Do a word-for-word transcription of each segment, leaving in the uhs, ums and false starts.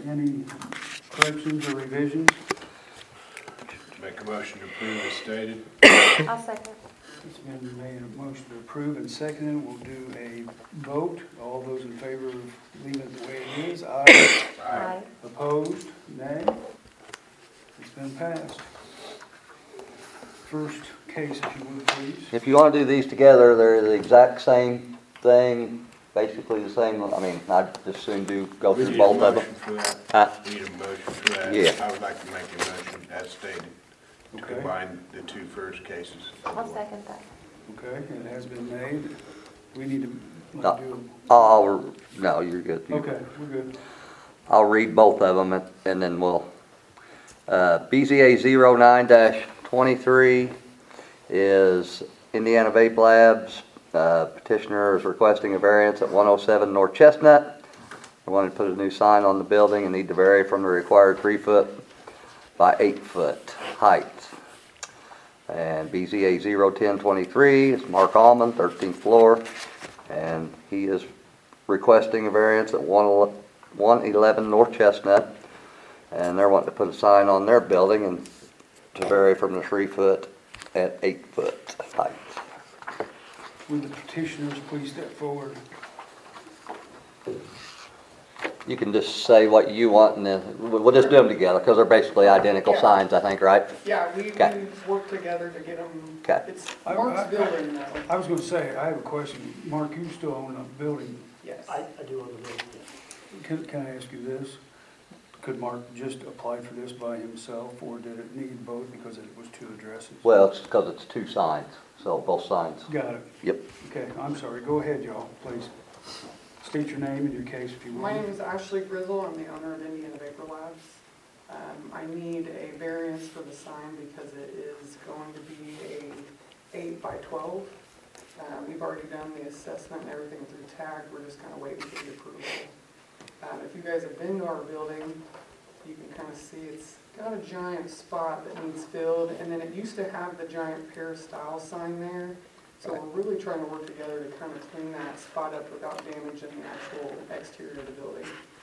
any corrections or revisions? Make a motion to approve as stated. I'll second. It's been made a motion to approve and seconded. We'll do a vote. All those in favor of leaving it the way it is, aye. Aye. Opposed, nay. It's been passed. First case, if you would, please. If you want to do these together, they're the exact same thing, basically the same. I mean, I'd just soon do, go We through need a both of motion them. for that. Huh? We Need a motion for that. Yeah. I would like to make a motion as stated to Okay. combine the two first cases. I'll second that. Okay, it has been made. We need to No. like, do, I'll, no, you're good. You- okay, we're good. I'll read both of them and, and then we'll, uh, B Z A zero nine dash twenty-three is Indiana Vape Labs. Uh, petitioner is requesting a variance at one oh seven North Chestnut. They wanted to put a new sign on the building and need to vary from the required three foot by eight foot height. And B Z A zero ten twenty-three is Mark Allman, thirteenth floor, and he is requesting a variance at one eleven North Chestnut, and they're wanting to put a sign on their building and to vary from the three foot at eight foot height. Would the petitioners please step forward? You can just say what you want, and then we'll we'll just do them together because they're basically identical Yeah. signs, I think, right? Yeah, we, Okay. we worked together to get them, Okay. it's I- Mark's I- building though, I was gonna say, I have a question. Mark, you still own a building. yes. I, I do own the building, yes. Can, can I ask you this? Could Mark just apply for this by himself, or did it need both because it was two addresses? Well, it's because it's two signs, so both signs. Got it. Yep. Okay, I'm sorry. Go ahead, y'all, please. State your name and your case if you My want. name is Ashley Grizzle, I'm the owner of Indiana Vapor Labs. Um, I need a variance for the sign because it is going to be a eight by twelve. Uh, we've already done the assessment and everything through TAG, we're just kind of waiting for the approval. Um, if you guys have been to our building, you can kind of see it's got a giant spot that needs filled, and then it used to have the giant peristyle sign there. So we're really trying to work together to kind of clean that spot up without damaging the actual exterior of the building.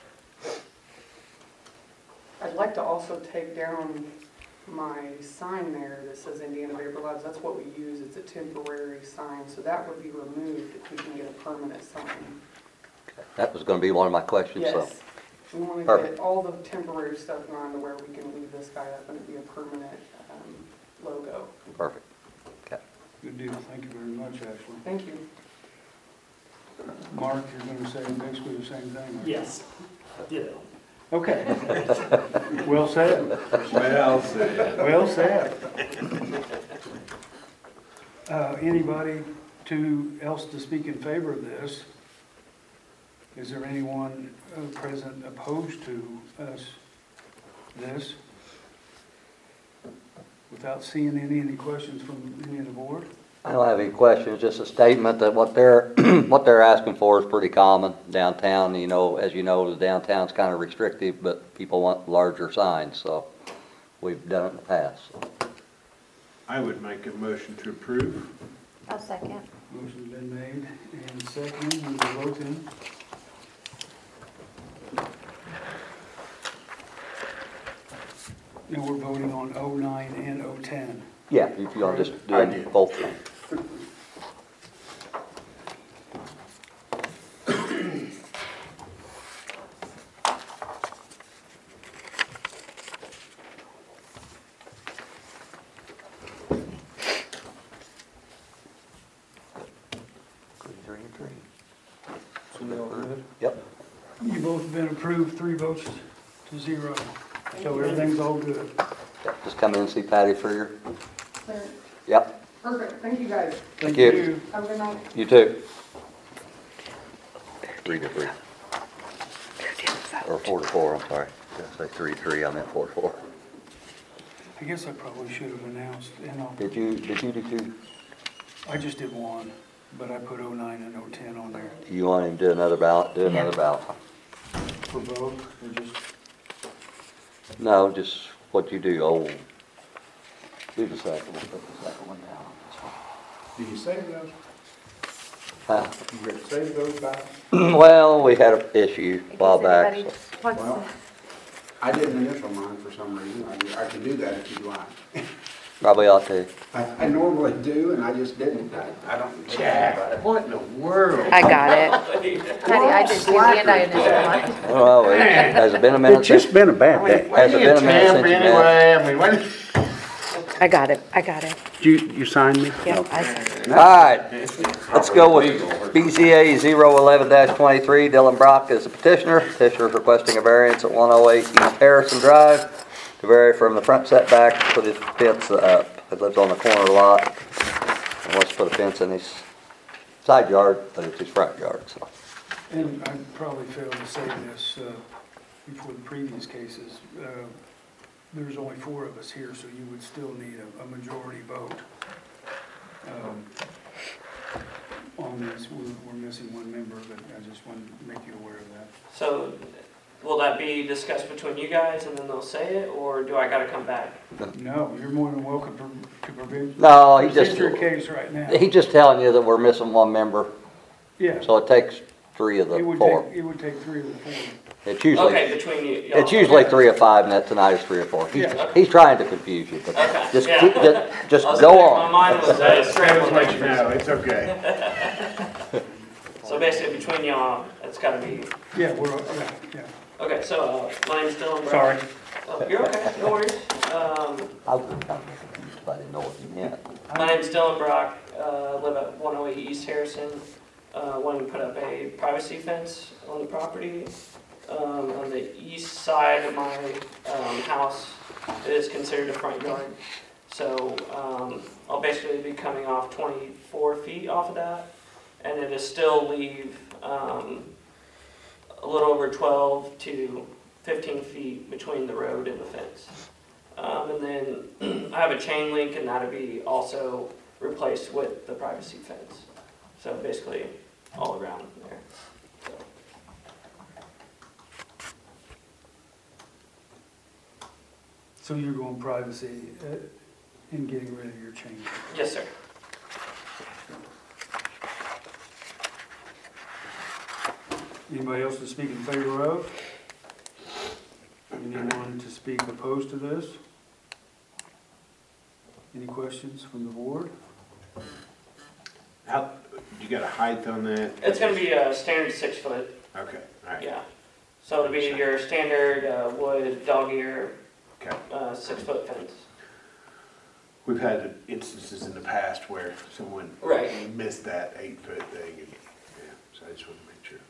I'd like to also take down my sign there that says Indiana Vapor Labs. That's what we use. It's a temporary sign, so that would be removed if we can get a permanent sign. That was going to be one of my questions, so. Yes. We want to Perfect. get all the temporary stuff gone to where we can leave this guy up and it be a permanent um, logo. Perfect. Okay. Good deal. Thank you very much, Ashley. Thank you. Mark, you're gonna say basically the same thing? right? Yes, ditto. Okay. Well said. Well said. Well said. Uh, anybody to, else to speak in favor of this? Is there anyone uh, present opposed to us, this? Without seeing any, any questions from any of the board? I don't have any questions, just a statement that what they're, what they're asking for is pretty common downtown. You know, as you know, the downtown's kind of restrictive, but people want larger signs, so we've done it in the past. so. I would make a motion to approve. I'll second. Motion's been made and seconded. We will vote then. Now we're voting on oh nine and oh ten. Yeah, if you want to just do I them did. both. Three and three. So we all good? Yep. You both been approved, three votes to zero. So everything's all good. Just come in and see Patty for your, Clear. yep, Perfect. Thank you, guys. Thank you. Have a good night. you too. Three to three. Or four to four, I'm sorry. Did I say three, three, I meant four, four. I guess I probably should have announced, and I'll, Did you, did you do two? I just did one, but I put oh nine and oh ten on there. You want him to do another ballot, do another ballot? For both, or just, No, just what you do, oh, do the second one, put the second one down. Do you save those? Huh? You save those back? Well, we had an issue a while Does back, anybody- so. What's Well, the- I didn't initial mine for some reason. I, I can do that if you'd like. Probably ought to. I, I normally do, and I just didn't. I, I don't. Jack, what in the world? I got it. Honey, I did too, and I initialed mine. Well, it- has it been a minute It's just since? been a bad day. Has it been a minute since you met? Anyway, I mean, what? I got it. I got it. You, you signed me? Yep, I said. All right, let's go with B Z A zero eleven twenty-three. Dylan Brock is the petitioner. Petitioner is requesting a variance at one oh eight East Harrison Drive to vary from the front setback to put his fence up. It lives on the corner lot and wants to put a fence in his side yard, but it's his front yard, so. And I probably failed to say this uh, before the previous cases. Uh, There's only four of us here, so you would still need a, a majority vote. Um, On this, we're, we're missing one member, but I just wanted to make you aware of that. So, will that be discussed between you guys and then they'll say it, or do I gotta come back? No, you're more than welcome to, to present. No, he just, Present your case right now. he's just telling you that we're missing one member, Yeah, so it takes three of it the would four. take, it would take three of the four. It's usually, Okay, between you. y'all. it's usually three or five, and that tonight is three or four. He's, Yeah. he's trying to confuse you, but Okay, just yeah. keep, just, just I was go thinking on. My mind was uh, Just scrambling. let you know, it's okay. So basically, between y'all, it's gotta be, Yeah, we're, yeah, yeah. okay, so, uh, my name's Dylan Brown. Sorry. Oh, you're okay, no worries. Um, I was kind of confused, but I didn't know what you meant. my name's Dylan Brock, uh, live at one oh eight East Harrison. Uh, wanted to put up a privacy fence on the property. Um, on the east side of my, um, house, it is considered a front yard. So, um, I'll basically be coming off twenty-four feet off of that, and it is still leave, um, a little over twelve to fifteen feet between the road and the fence. Um, and then I have a chain link, and that'll be also replaced with the privacy fence. So basically, all around there. So. So you're going privacy uh, and getting rid of your chain. Yes, sir. Anybody else to speak in favor of? Anyone to speak opposed to this? Any questions from the board? How, you got a height on that? It's gonna be a standard six foot, Okay, all right, yeah. So it'll be your standard uh, wood dog ear, okay. uh, six foot fence. We've had instances in the past where someone Right. missed that eight foot thing, and, yeah, so I just want to make sure.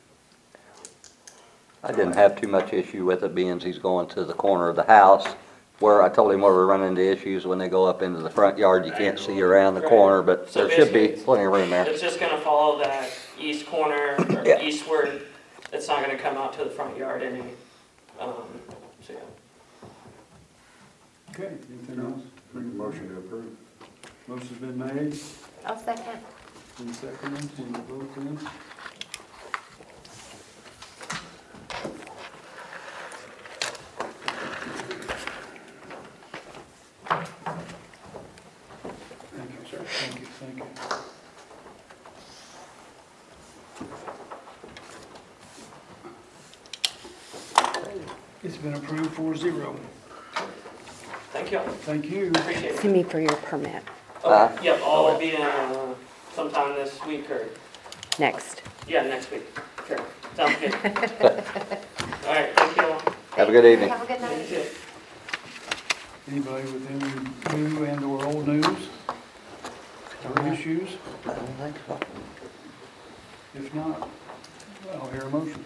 I didn't have too much issue with it, being he's going to the corner of the house, where I told him where we run into issues when they go up into the front yard, you can't see around the Right. corner, but So there should be basically- plenty of room there. It's just gonna follow that east corner, or Yeah. eastward. It's not gonna come out to the front yard any, um, so yeah. Okay, anything else? Make a motion to approve. Motion's been made, I'll second. been seconded, can you vote then? Thank you, sir. Thank you, thank you. It's been approved four zero. Thank you. Thank you. Appreciate it. See me for your permit Uh, Okay, yep, I'll be in, uh, sometime this week or, next. yeah, next week. Sure, sounds good. All right, thank you all. Have a good evening. Have a good night. You too. Anybody with any new and or old news or issues? I don't think so. If not, I'll hear a motion.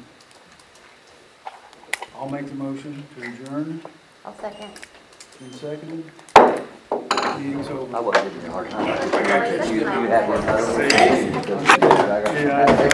I'll make the motion to adjourn. I'll second. Been seconded. Meeting's over. I wasn't giving you a hard time. You You had one. Yeah.